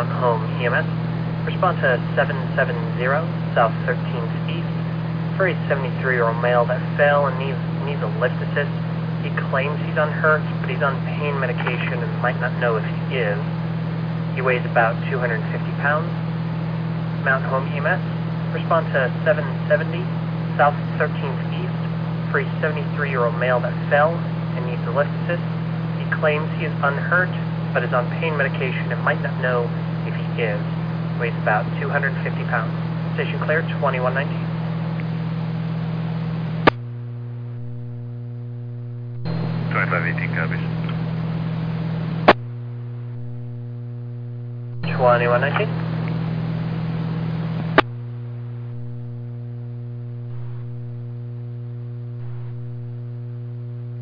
Mountain Home EMS. Respond to 770 South 13th East for a 73-year-old male that fell and needs a lift assist. He claims he's unhurt, but he's on pain medication and might not know if he is. He weighs about 250 pounds. Mountain Home EMS. Respond to 770 South 13th East for a 73-year-old male that fell and needs a lift assist. He claims he is unhurt, but is on pain medication and might not know if he is. Weighs about 250 pounds. Station clear, 2119. 2518 copies. 2119.